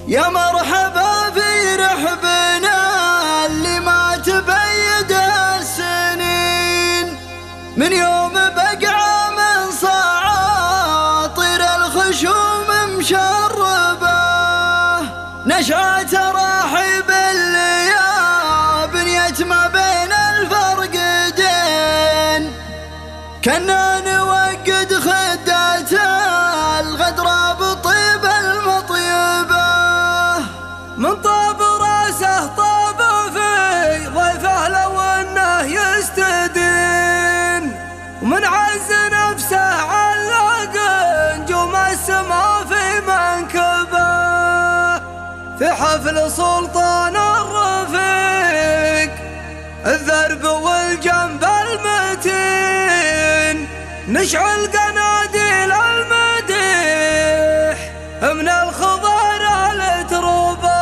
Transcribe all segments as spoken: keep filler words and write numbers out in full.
يا مرحبا في رحبنا اللي ما تبيد السنين، من يوم بقعة من صعاطر الخشوم مشربة، نشأة تراحب اللي يا بنيت ما بين الفرقدين، كنا نوقد خدات الغدرة بطيب المطيبة، من طاب راسه طاب في ضيفه لو انه يستدين، ومن عز نفسه علق نجوم السما في منكبه، في حفل سلطان الرفيق الذرب والجنب المتين، نشعل قناديل المديح من الخضر التربه،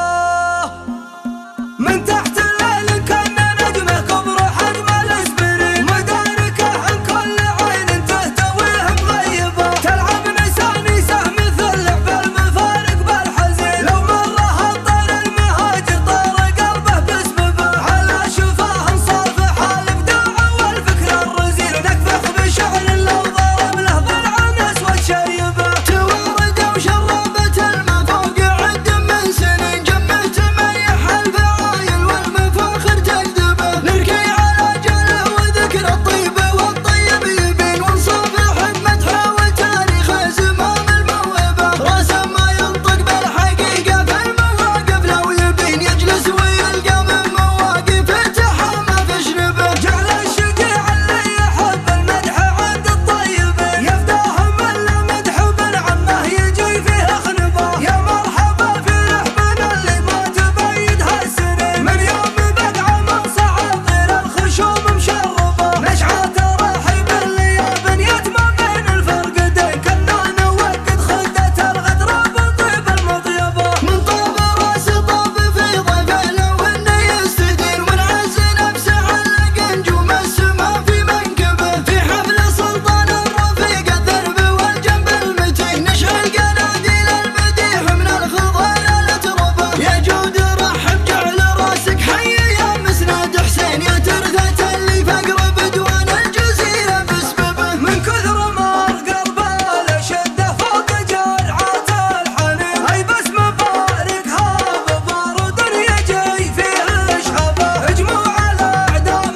من تحت الليل كنا نجمه كبر حجم الاسبرين، مداركه عن كل عين تهتويه مغيبه، تلعب نسانيسه مثل لعب المفارق بالحزين، لو مره الطير المهاجر طار قلبه بسببه، على شفاه نصافح الابداع والفكر الرزين، نكفخ بشعر لو ضرب له ضلع اسود شيبه، توارد وشربت الماء فوق عد من سنين، جمعت ميح الفعايل والمفاخر تكذبه، نركي على جله وذكر الطيبه والطيب يبين، ونصافح بمدحه وتاريخه زمام الموهبه، راسه ما ينطق بالحقيقه في المواقف لو يبين، يجلس ويلقى من مواقف التحامه في شنبه، جعل الشجاع اللي يحب المدح عند الطيبين، يفداهم الا مدح ابن عمه يجي فيه خنبه، يا مرحبا في رحبنا اللي ما تبيدها السنين، من يوم بقعه من صعاطر الخشوم مشربه، نشعة تراحب اللي يا بنيت ما بين الفرقدين، كنا نوقد خدة الغدرة بطيب المطيبه، من طاب راس طاب في ضيفه لو انه يستدين، ومن عز نفسه علق نجوم السما في منكبه، في حفل سلطان الرفيق الذرب والجنب المتين، نشعل قناديل المديح من الخضر التربه، يا جود رحب جعل راسك حي يا مسند حسين، يا ترثة اللي فقر بدوان الجزيرة بسببه، من كثر ما القلب الشده فوق جرعات الحنين، اي بس مفارقها ببارود يجي فيه الشهبه، هجموا على اعدام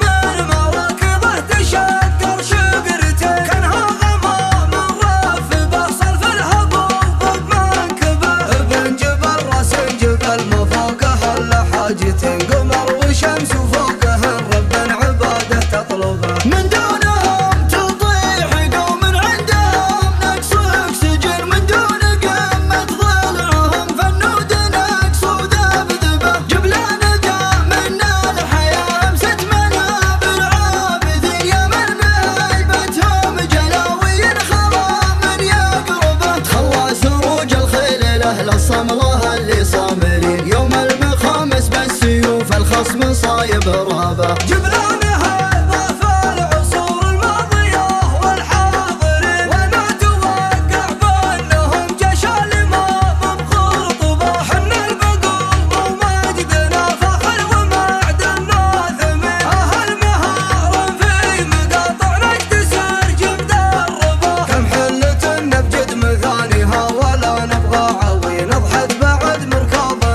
مراكضه تشقر شقرتين، كانها غمام الرف بصرف الهبوب بمنكبه، ابن جبل راس جبل ما فوقه الا حاجتين، قمر وشمس وفوقه الرب عباده تطلبه، من دونهم تطيح قوم عندهم نقص اكسجين، من دون قمه ضلعهم فنود نقص وذبذبه، جبلان دامنا الحياه امست منابر عابثين، يا من بهيبتهم جلاوين خلا من يقربه، تخلى سروج الخيل الاهل الصمله اللي صاملين، يوم المخامس بالسيوف الخصم صايب رهبه، جبلان هذا في العصور الماضيه والحاضرين، وما توقع بانهم جيش الامام بخرطبه، حنا البقوم ومجدنا فخر ومعدن ناثمين، اهل مهار في مقاطع نجد سرج مدربه، كم حله نبجد مثانيها ولا نبغى عوي، نضحك بعد مركاض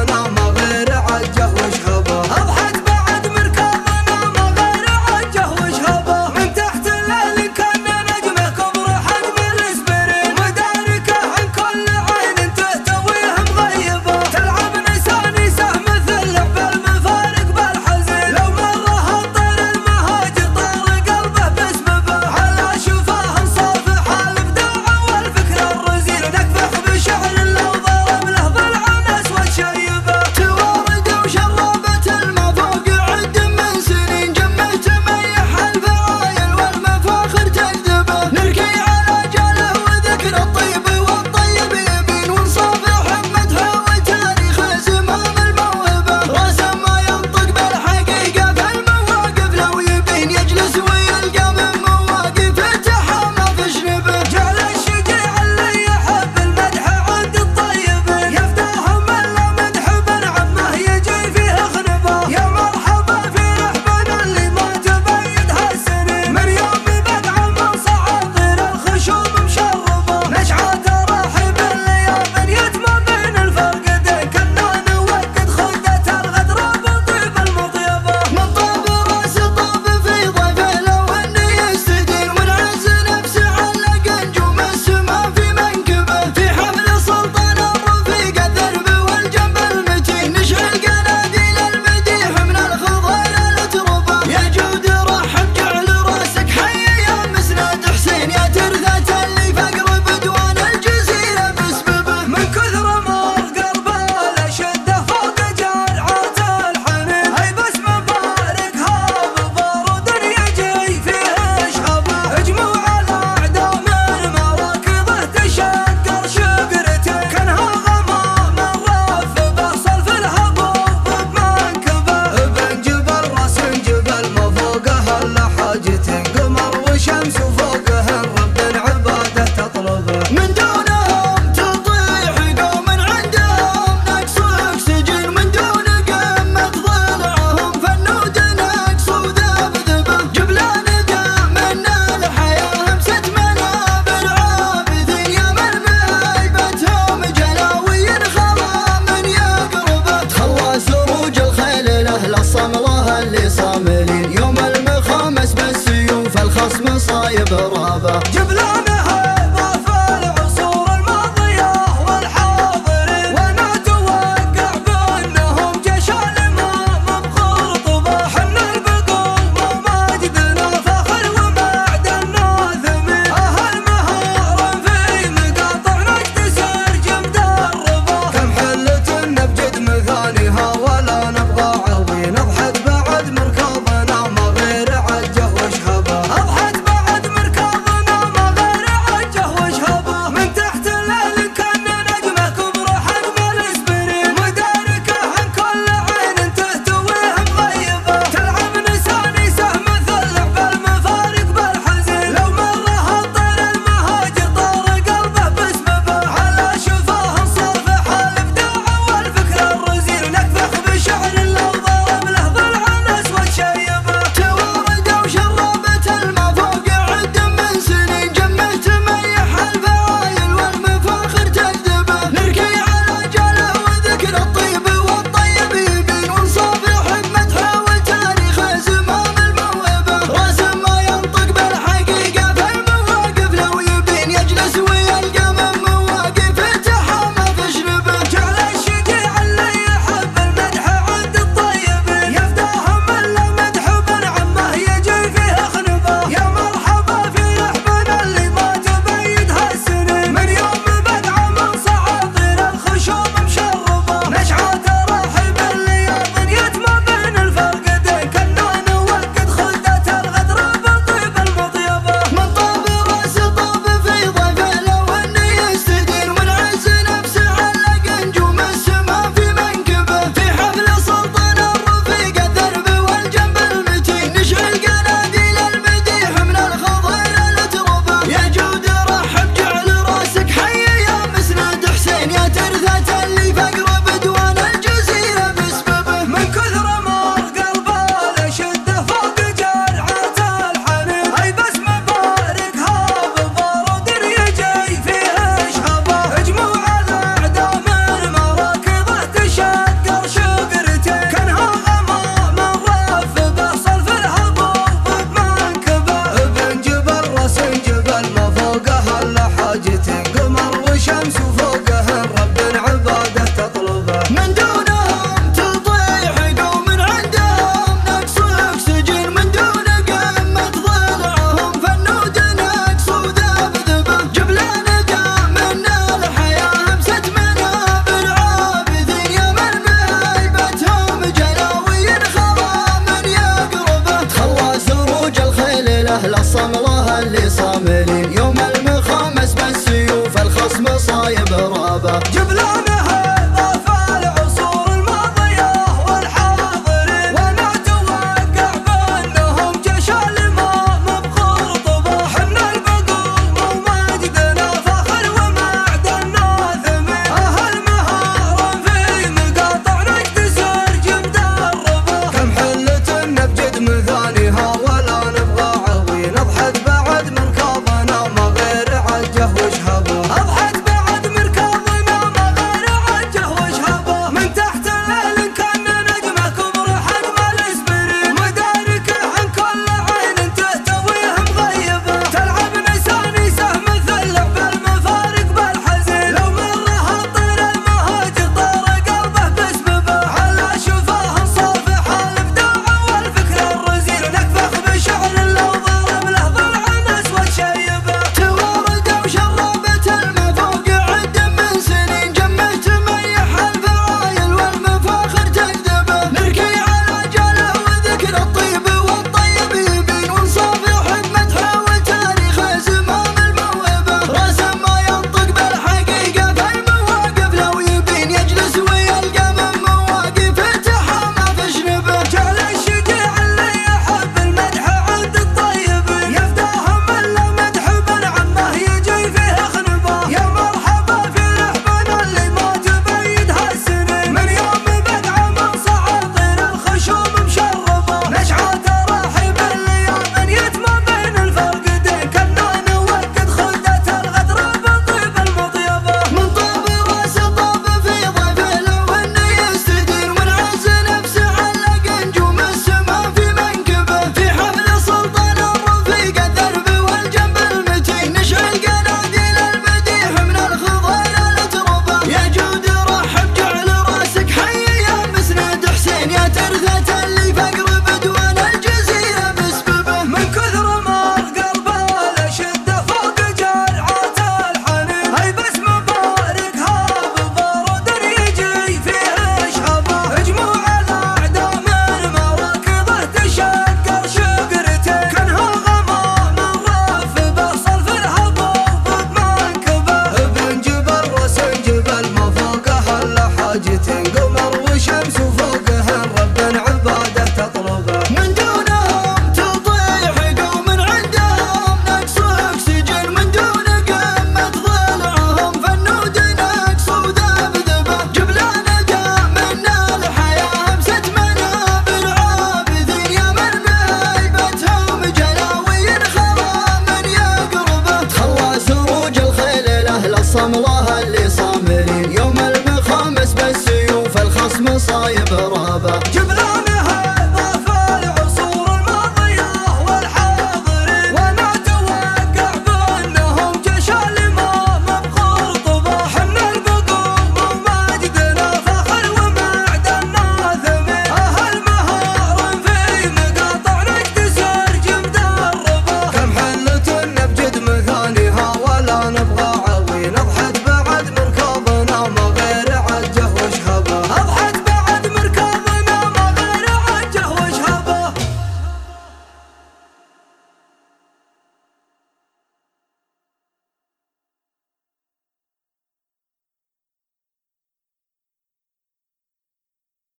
المصايب